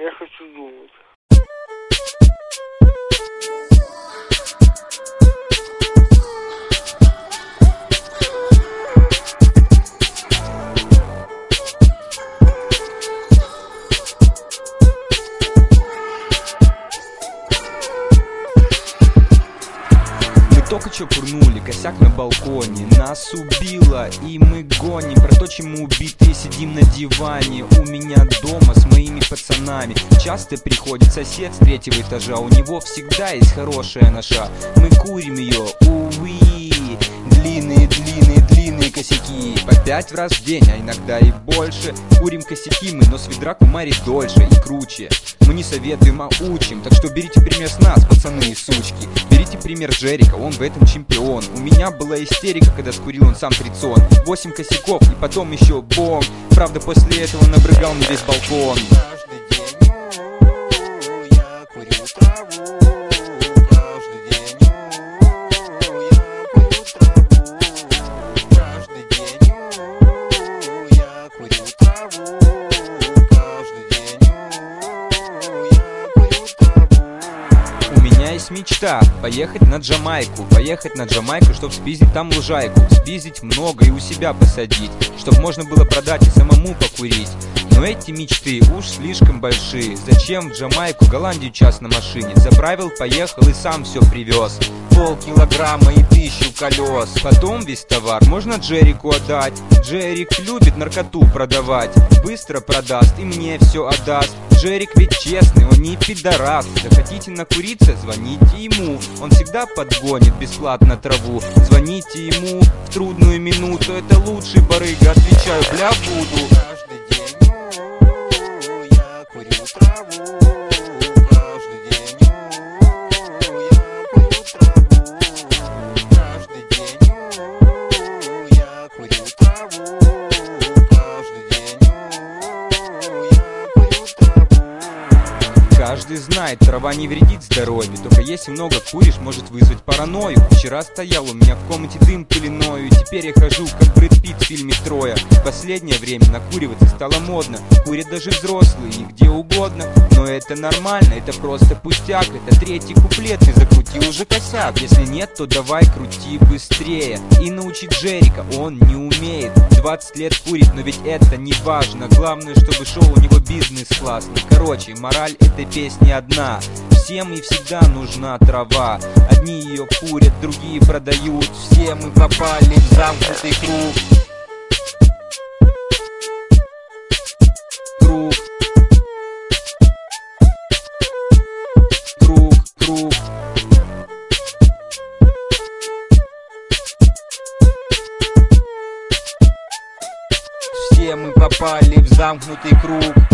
Я хочу думать. Только что курнули, косяк на балконе. Нас убило, и мы гоним. Про то, чему убитые, сидим на диване. У меня дома с моими пацанами часто приходит сосед с 3-го этажа. У него всегда есть хорошая ноша. Мы курим ее, увы. Длинные косяки. По 5 раз в день, а иногда и больше. Курим косяки мы, но с ведра кумарит дольше и круче. Мы не советуем, а учим. Так что берите пример с нас, пацаны и сучки. Берите пример Джерика, он в этом чемпион. У меня была истерика, когда скурил он сам трицон. 8 косяков и потом еще бомб. Правда, после этого набрыгал на весь балкон. Есть мечта поехать на Джамайку, чтоб спиздить там лужайку, спиздить много и у себя посадить, чтоб можно было продать и самому покурить. Но эти мечты уж слишком большие. Зачем в Джамайку, Голландию час на машине? Заправил, поехал и сам все привез. Полкилограмма и 1000 колес. Потом весь товар можно Джерику отдать. Джерик любит наркоту продавать. Быстро продаст и мне все отдаст. Джерик ведь честный, он не пидорас. Захотите накуриться, звоните ему. Он всегда подгонит бесплатно траву. Звоните ему в трудную минуту. Это лучший барыга, отвечаю, бля, буду. Каждый знает, трава не вредит здоровью. Только если много куришь, может вызвать паранойю. Вчера стоял у меня в комнате дым пыленою. Теперь я хожу, как Брэд Питт в фильме «Троя». В последнее время накуриваться стало модно. Курят даже взрослые и где угодно. Но это нормально, это просто пустяк. Это 3-й куплет, ты закрутил уже косяк. Если нет, то давай крути быстрее. И научи Джерика, он не умеет. 20 лет курит, но ведь это не важно. Главное, чтобы шел у него бизнес классный. Короче, мораль этой песни одна. Всем и всегда нужна трава. Одни ее курят, другие продают. Все мы попали в замкнутый круг. Круг. Все мы попали в замкнутый круг.